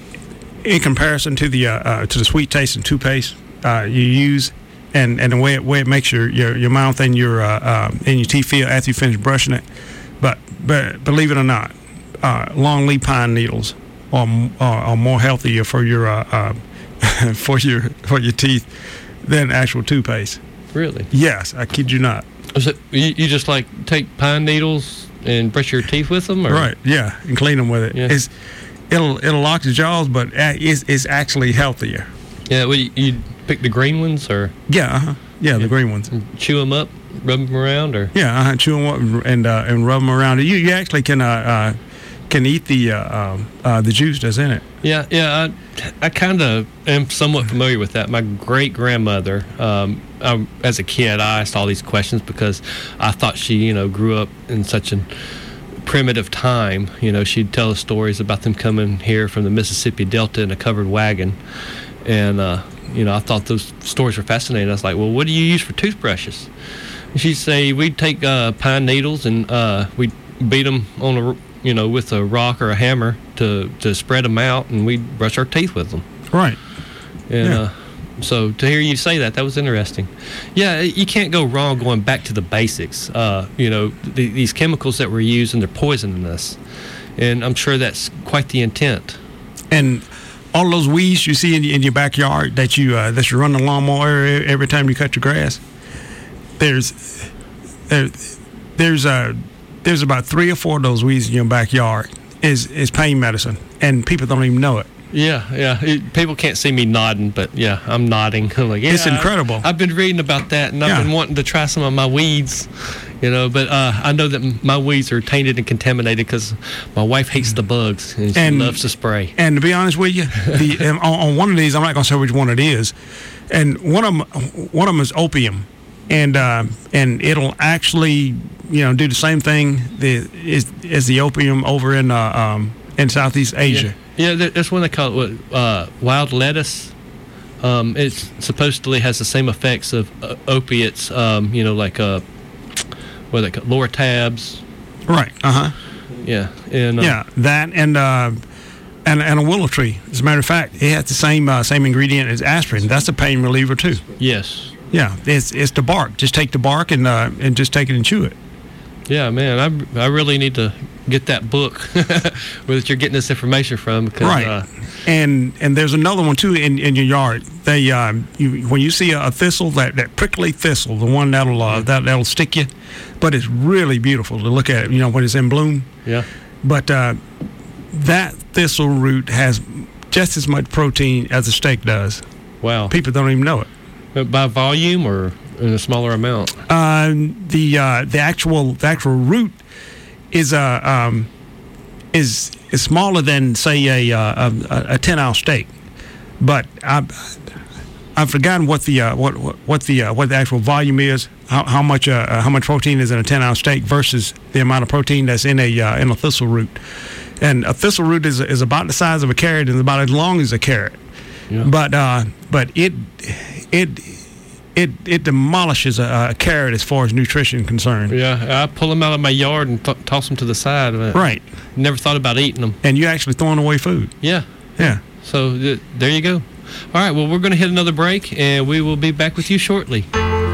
in comparison to the uh, uh, to the sweet taste and toothpaste uh, you use, and, and the way it way it makes your, your, your mouth and your uh, uh, and your teeth feel after you finish brushing it. But but believe it or not, uh, long leaf pine needles are, are, are more healthier for your uh, uh, for your for your teeth than actual toothpaste. Really? Yes, I kid you not. Is it, you, you just like take pine needles and brush your teeth with them, or? Right? Yeah, and clean them with it. Yeah. It's it'll it'll lock the jaws, but it's it's actually healthier. Yeah. Well, you, you pick the green ones, or? Yeah. Uh-huh. Yeah, the green ones. Chew them up, rub them around, or? Yeah, uh-huh. Chew them up and uh, and rub them around. You you actually can uh, uh can eat the uh, um, uh, the juice that's in it. Yeah, yeah, I, I kind of am somewhat familiar with that. My great grandmother, um, I, as a kid, I asked all these questions because I thought she, you know, grew up in such a primitive time. You know, she'd tell us stories about them coming here from the Mississippi Delta in a covered wagon, and uh, you know, I thought those stories were fascinating. I was like, well, what do you use for toothbrushes? And she'd say we'd take uh, pine needles and uh, we'd beat them on a you know, with a rock or a hammer to, to spread them out, and we'd brush our teeth with them. Right. And yeah. uh, so to hear you say that, that was interesting. Yeah, you can't go wrong going back to the basics. Uh, you know, the, these chemicals that we're using, they're poisoning us. And I'm sure that's quite the intent. And all those weeds you see in, in your backyard that you uh, that you run the lawnmower every time you cut your grass, there's there, there's a There's about three or four of those weeds in your backyard is is pain medicine, and people don't even know it. Yeah, yeah. It, people can't see me nodding, but yeah, I'm nodding. I'm like, yeah, it's incredible. I, I've been reading about that, and I've yeah. been wanting to try some of my weeds, you know. But uh, I know that my weeds are tainted and contaminated because my wife hates the bugs and she and, loves to spray. And to be honest with you, the um, on, on one of these, I'm not going to say which one it is, and one of them, one of them is opium. And uh, and it'll actually, you know, do the same thing the, as, as the opium over in uh, um, in Southeast Asia. Yeah, yeah, that's one they call it what, uh, wild lettuce. Um, it supposedly has the same effects of uh, opiates, um, you know, like uh, what are they call Loratabs. Right. Uh huh. Yeah. And uh, yeah, that and uh, and and a willow tree. As a matter of fact, it has the same uh, same ingredient as aspirin. That's a pain reliever too. Yes. Yeah, it's it's the bark. Just take the bark and uh, and just take it and chew it. Yeah, man, I, I really need to get that book where you're getting this information from. Because, right, uh, and and there's another one too in, in your yard. They uh, you, when you see a, a thistle, that, that prickly thistle, the one that'll uh, that that'll stick you, but it's really beautiful to look at. You know when it's in bloom. Yeah. But uh, that thistle root has just as much protein as a steak does. Wow. People don't even know it. By volume or in a smaller amount? Uh, the uh, the actual the actual root is uh, um, is is smaller than say a uh, a, a ten ounce steak, but I I've forgotten what the uh, what what the uh, what the actual volume is. How, how much uh, how much protein is in a ten ounce steak versus the amount of protein that's in a uh, in a thistle root. And a thistle root is is about the size of a carrot and about as long as a carrot. Yeah. But uh, but it it it it demolishes a, a carrot as far as nutrition is concerned. Yeah, I pull them out of my yard and th- toss them to the side. Right. Never thought about eating them. And you're actually throwing away food. Yeah. Yeah. So th- there you go. All right. Well, we're going to hit another break, and we will be back with you shortly.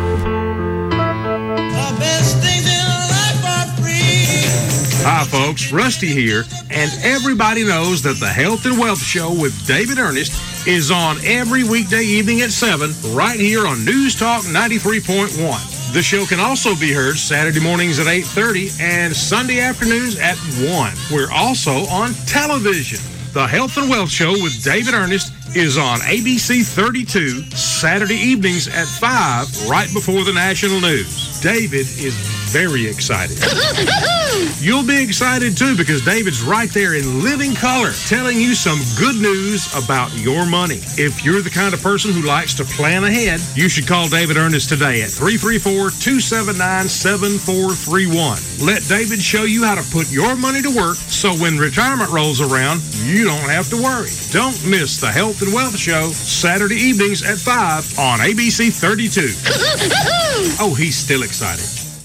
Hi, folks. Rusty here. And everybody knows that the Health and Wealth Show with David Ernest is on every weekday evening at seven right here on News Talk ninety-three point one. The show can also be heard Saturday mornings at eight thirty and Sunday afternoons at one. We're also on television. The Health and Wealth Show with David Ernest is on A B C thirty-two Saturday evenings at five right before the national news. David is very excited. You'll be excited too because David's right there in living color telling you some good news about your money. If you're the kind of person who likes to plan ahead, you should call David Ernest today at three three four, two seven nine, seven four three one. Let David show you how to put your money to work so when retirement rolls around, you don't have to worry. Don't miss the Health and Wealth Show Saturday evenings at five on A B C thirty-two. Oh, he's still excited.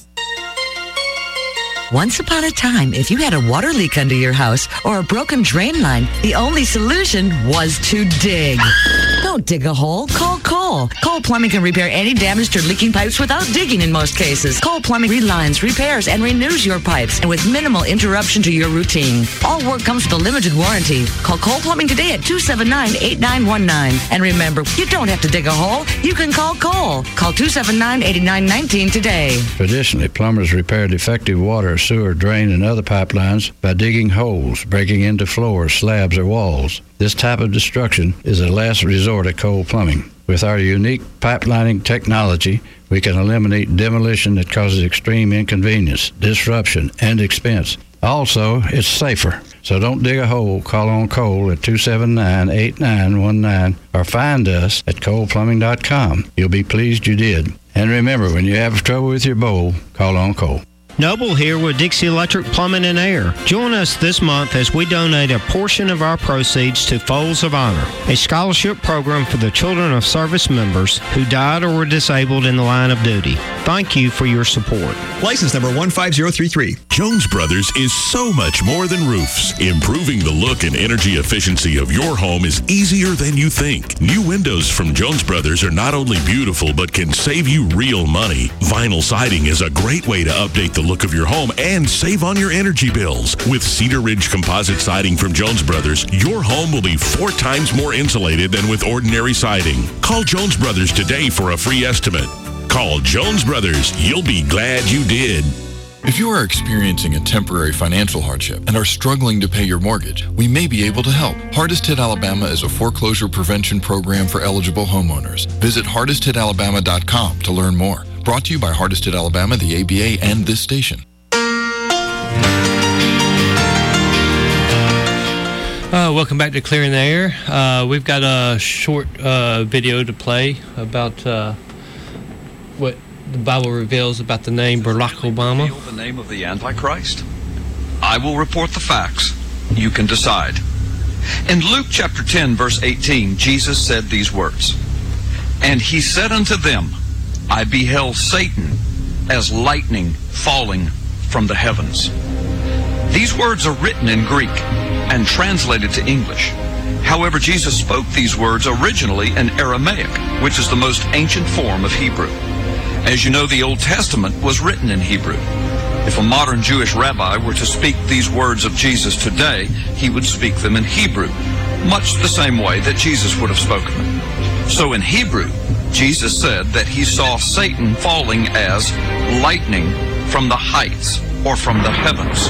Once upon a time, if you had a water leak under your house or a broken drain line, the only solution was to dig. Don't dig a hole. Call Cole. Cole Plumbing can repair any damaged or leaking pipes without digging in most cases. Cole Plumbing relines, repairs, and renews your pipes, and with minimal interruption to your routine. All work comes with a limited warranty. Call Cole Plumbing today at two seven nine, eight nine one nine. And remember, you don't have to dig a hole. You can call Cole. Call two seven nine, eight nine one nine today. Traditionally, plumbers repair defective water, sewer, drain, and other pipelines by digging holes, breaking into floors, slabs, or walls. This type of destruction is a last resort at Cole Plumbing. With our unique pipelining technology, we can eliminate demolition that causes extreme inconvenience, disruption, and expense. Also, it's safer. So don't dig a hole. Call on Cole at two seven nine, eight nine one nine or find us at cole plumbing dot com. You'll be pleased you did. And remember, when you have trouble with your bowl, call on Cole. Noble here with Dixie Electric Plumbing and Air. Join us this month as we donate a portion of our proceeds to Foals of Honor, a scholarship program for the children of service members who died or were disabled in the line of duty. Thank you for your support. License number one five zero three three. Jones Brothers is so much more than roofs. Improving the look and energy efficiency of your home is easier than you think. New windows from Jones Brothers are not only beautiful, but can save you real money. Vinyl siding is a great way to update the look of your home and save on your energy bills. With Cedar Ridge composite siding from Jones Brothers, your home will be four times more insulated than with ordinary siding. Call Jones Brothers today for a free estimate. Call Jones Brothers. You'll be glad you did. If you are experiencing a temporary financial hardship and are struggling to pay your mortgage, we may be able to help. Hardest Hit Alabama is a foreclosure prevention program for eligible homeowners. Visit hardest hit alabama dot com to learn more. Brought to you by Hardest Hit Alabama, the A B A, and this station. Uh, welcome back to Clearing the Air. Uh, we've got a short uh, video to play about uh, what the Bible reveals about the name Barack Obama. The name of the Antichrist? I will report the facts. You can decide. In Luke chapter ten, verse eighteen, Jesus said these words, "And he said unto them, I beheld Satan as lightning falling from the heavens." These words are written in Greek and translated to English. However, Jesus spoke these words originally in Aramaic, which is the most ancient form of Hebrew. As you know, the Old Testament was written in Hebrew. If a modern Jewish rabbi were to speak these words of Jesus today, he would speak them in Hebrew, much the same way that Jesus would have spoken them. So in Hebrew, Jesus said that he saw Satan falling as lightning from the heights or from the heavens.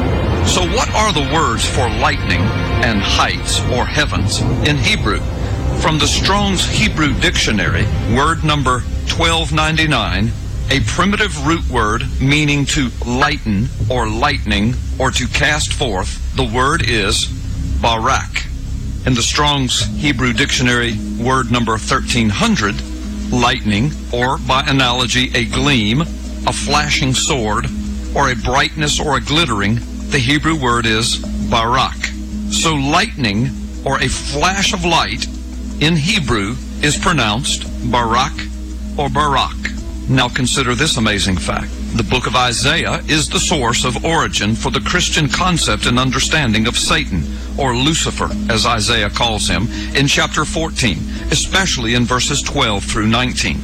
So what are the words for lightning and heights or heavens in Hebrew? From the Strong's Hebrew Dictionary, word number twelve ninety-nine, a primitive root word meaning to lighten or lightning or to cast forth, the word is barak. In the Strong's Hebrew Dictionary, word number thirteen hundred, lightning, or by analogy, a gleam, a flashing sword, or a brightness or a glittering, the Hebrew word is barak. So lightning, or a flash of light, in Hebrew is pronounced barak or barak. Now consider this amazing fact. The book of Isaiah is the source of origin for the Christian concept and understanding of Satan, or Lucifer, as Isaiah calls him, in chapter fourteen, especially in verses twelve through nineteen.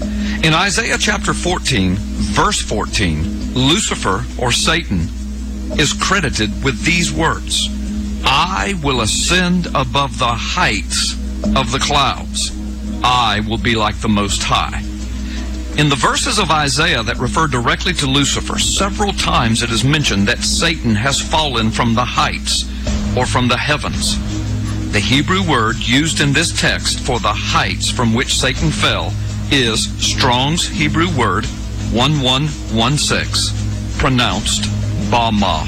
In Isaiah chapter fourteen, verse fourteen, Lucifer, or Satan, is credited with these words, "I will ascend above the heights of the clouds. I will be like the Most High." In the verses of Isaiah that refer directly to Lucifer, several times it is mentioned that Satan has fallen from the heights or from the heavens. The Hebrew word used in this text for the heights from which Satan fell is Strong's Hebrew word one one one six, pronounced Bama.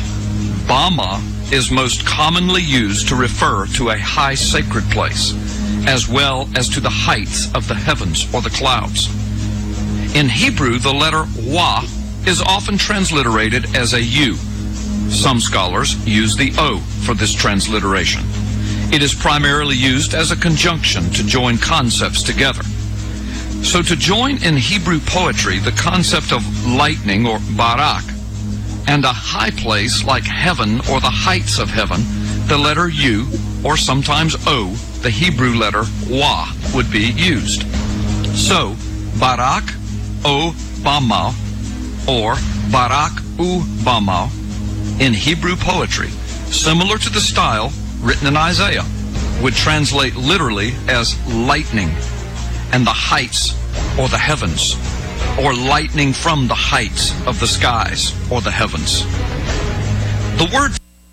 Bama is most commonly used to refer to a high sacred place, as well as to the heights of the heavens or the clouds. In Hebrew, the letter Wa is often transliterated as a U. Some scholars use the O for this transliteration. It is primarily used as a conjunction to join concepts together. So to join in Hebrew poetry the concept of lightning, or barak, and a high place like heaven or the heights of heaven, the letter U, or sometimes O, the Hebrew letter Wa, would be used. So, Barak O Bamau, or Barak U Bamau, in Hebrew poetry, similar to the style written in Isaiah, would translate literally as lightning, and the heights, or the heavens, or lightning from the heights of the skies, or the heavens. The word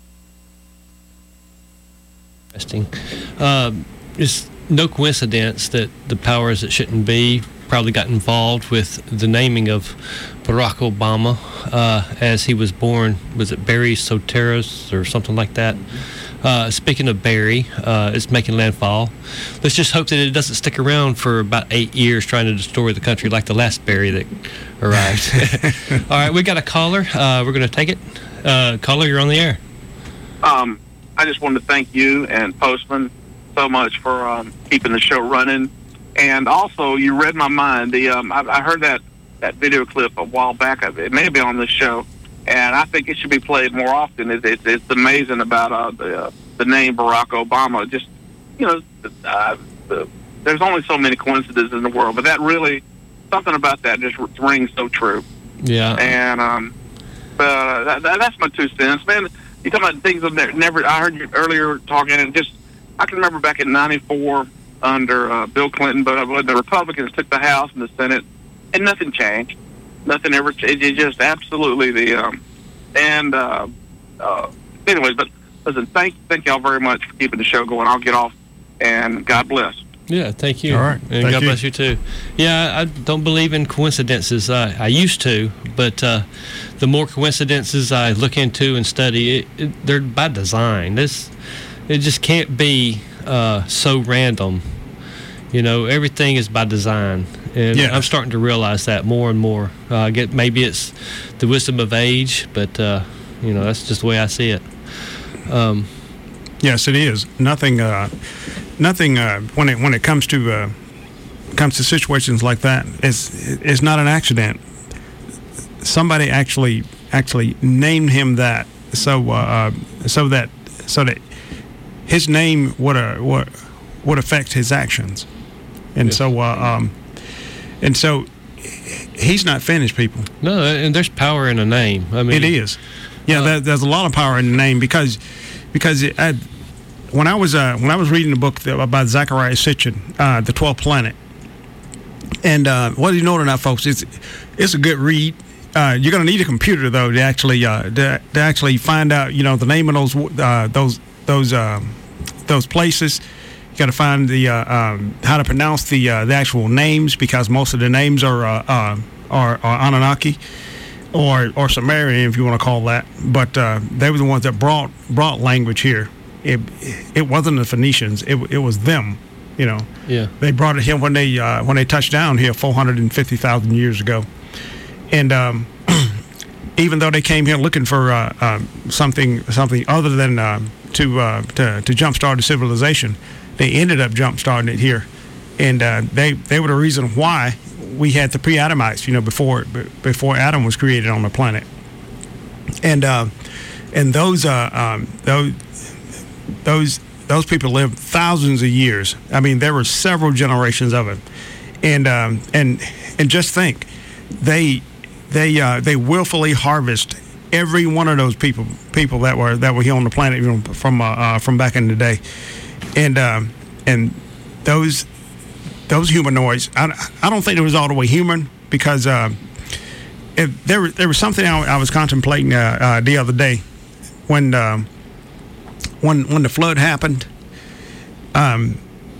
Interesting. Uh, it's no coincidence that the powers that shouldn't be probably got involved with the naming of Barack Obama uh, as he was born. Was it Barry Soteris or something like that? Uh, speaking of Barry, uh, it's making landfall. Let's just hope that it doesn't stick around for about eight years trying to destroy the country like the last Barry that arrived. All right, we got a caller. Uh, we're going to take it. Uh, caller, you're on the air. Um, I just wanted to thank you and Postman so much for um, keeping the show running. And also, you read my mind. The um, I, I heard that, that video clip a while back of it. It may be on this show. And I think it should be played more often. It's, it's, it's amazing about uh, the uh, the name Barack Obama. Just, you know, uh, the, there's only so many coincidences in the world, but that really, something about that just rings so true. Yeah. And um, uh, that, that, that's my two cents, man. You talking about things that never. I heard you earlier talking, and just I can remember back in ninety-four under uh, Bill Clinton, but when the Republicans took the House and the Senate, and nothing changed. Nothing ever changed. It just absolutely the um, and uh, uh, anyways. But listen, thank thank y'all very much for keeping the show going. I'll get off, and God bless. Yeah, thank you. All right, and thank God you. bless you too. Yeah, I don't believe in coincidences. Uh, I used to, but uh, the more coincidences I look into and study, it, it, they're by design. This it just can't be uh, so random. You know, everything is by design, and Yeah. I'm starting to realize that more and more. Uh, I get maybe it's the wisdom of age, but uh, you know, that's just the way I see it. Um, Yes, it is. Nothing. Uh, nothing. Uh, when it when it comes to uh, comes to situations like that, it's it's not an accident. Somebody actually actually named him that, so uh, so that so that his name would uh, would would affect his actions, and Yes. so uh, um, and so he's not finished, people. no, and there's power in a name. I mean, It is. Yeah, there, there's a lot of power in the name because because it, I, when I was uh, when I was reading the book about Zecharia Sitchin, uh, The Twelfth Planet, and uh, whether you know it or not, folks, it's it's a good read. Uh, you're going to need a computer though to actually uh, to, to actually find out, you know, the name of those uh, those those um, those places. You got to find the uh, um, how to pronounce the uh, the actual names, because most of the names are uh, uh, are, are Anunnaki or or Sumerian, if you want to call that. But uh, they were the ones that brought brought language here. It it wasn't the Phoenicians. It it was them. You know. Yeah. They brought it here when they uh, when they touched down here four hundred fifty thousand years ago, and um, even though they came here looking for uh, uh, something something other than uh, to uh, to to jumpstart the civilization, they ended up jumpstarting it here, and uh, they they were the reason why we had the pre-Adamites, you know, before before Adam was created on the planet, and uh, and those uh, um, those those those people lived thousands of years. I mean, there were several generations of it, and um, and and just think, they they uh, they willfully harvest every one of those people people that were that were here on the planet, you know, from uh, uh, from back in the day. And um, and those those humanoids, I, I don't think it was all the way human, because uh, if there there was something I, I was contemplating uh, uh, the other day when um, when when the flood happened. Um,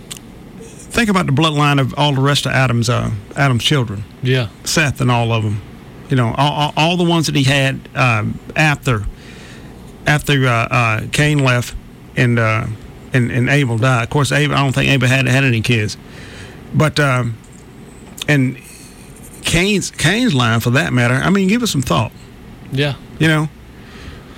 think about the bloodline of all the rest of Adam's uh, Adam's children. Yeah, Seth and all of them. You know, all, all, all the ones that he had um, after after uh, uh, Cain left and. Uh, And, and Abel died. Of course, Abel, I don't think Abel had had any kids, but um, and Cain's Cain's line, for that matter. I mean, give it some thought. Yeah, you know,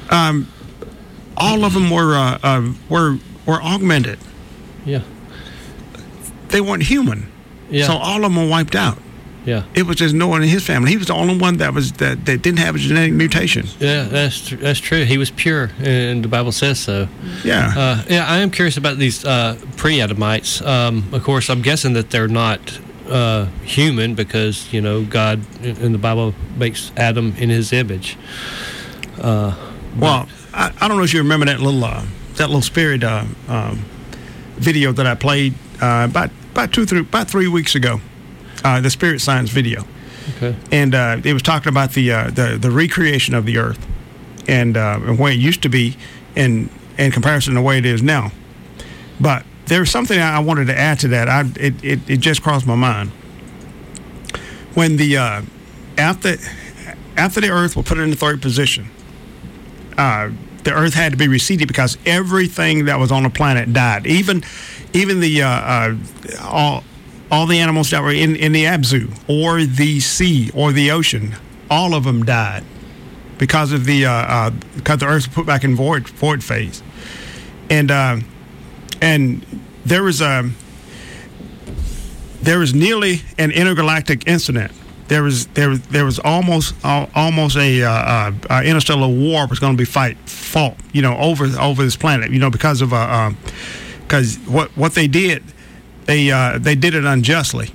um, all of them were uh, uh, were were augmented. Yeah. They weren't human. Yeah. So all of them were wiped out. Yeah. It was just Noah and his family. He was the only one that was that, that didn't have a genetic mutation. Yeah, that's tr- that's true. He was pure, and the Bible says so. Yeah. Uh, yeah, I am curious about these uh, pre-Adamites. Um, of course, I'm guessing that they're not uh, human because, you know, God in the Bible makes Adam in his image. Uh, well, I, I don't know if you remember that little uh, that little spirit uh, um, video that I played uh, about about two three about three weeks ago. Uh, the Spirit Science video. Okay. And uh, it was talking about the, uh, the the recreation of the earth and, uh, and where it used to be in in comparison to the way it is now. But there's something I wanted to add to that. I it, it, it just crossed my mind. When the uh, after after the earth was put in the third position, uh, the earth had to be reseeded because everything that was on the planet died. Even even the uh, uh, all all the animals that were in, in the Abzu or the sea or the ocean, all of them died because of the uh, uh, because the earth was put back in void void phase. And uh, and there was a there was nearly an intergalactic incident. There was there was there was almost uh, almost a uh, uh, uh, interstellar war was going to be fight fought, you know, over over this planet, you know, because of uh because uh, what what they did. They uh, they did it unjustly.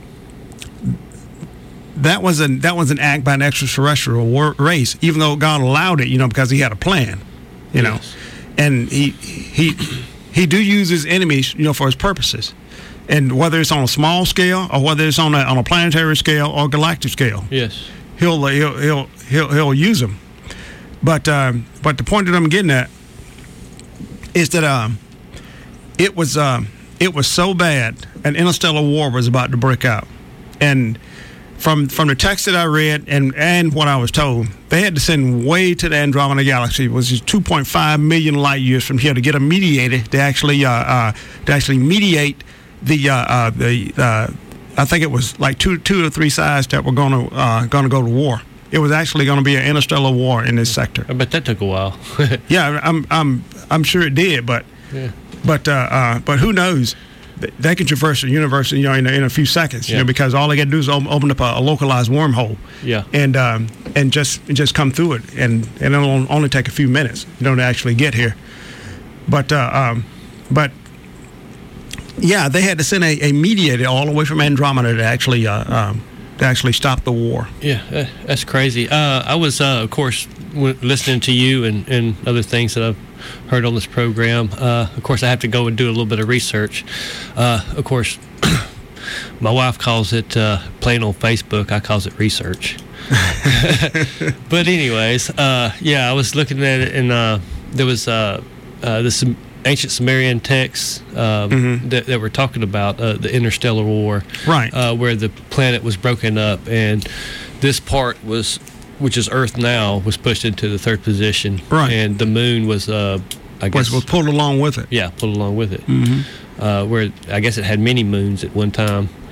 That was an that was an act by an extraterrestrial war- race, even though God allowed it, you know, because He had a plan, you know, yes. and he he he do use His enemies, you know, for His purposes, and whether it's on a small scale or whether it's on a on a planetary scale or galactic scale, yes, he'll he'll he'll he'll, he'll use them. But um, but the point that I'm getting at is that um, it was. Um, It was so bad, an interstellar war was about to break out. And from from the text that I read and, and what I was told, they had to send way to the Andromeda Galaxy, which is two point five million light years from here, to get a mediator to actually uh, uh, to actually mediate the uh, uh, the uh, I think it was like two two or three sides that were going to uh, going to go to war. It was actually going to be an interstellar war in this sector. I bet that took a while. yeah, I'm I'm I'm sure it did, but. Yeah. But uh, uh, but who knows? They can traverse the universe, you know, in a, in a few seconds, yeah. you know, because all they got to do is open up a, a localized wormhole, yeah, and um, and just just come through it, and, and it'll only take a few minutes, you know, to actually get here. But uh, um, but yeah, they had to send a, a mediator all the way from Andromeda to actually uh, um, to actually stop the war. Yeah, that's crazy. Uh, I was, uh, of course, w- listening to you and, and other things that I've heard on this program. Uh, of course, I have to go and do a little bit of research. Uh, of course, my wife calls it uh, playing on Facebook. I calls it research. But anyways, uh, yeah, I was looking at it, and uh, there was uh, uh, this ancient Sumerian texts um, mm-hmm. that, that were talking about uh, the interstellar war, right? Uh, where the planet was broken up, and this part was, which is Earth now, was pushed into the third position, right? And the moon was, uh, I guess, was, was pulled along with it. Yeah, pulled along with it. Mm-hmm. Uh, where I guess it had many moons at one time.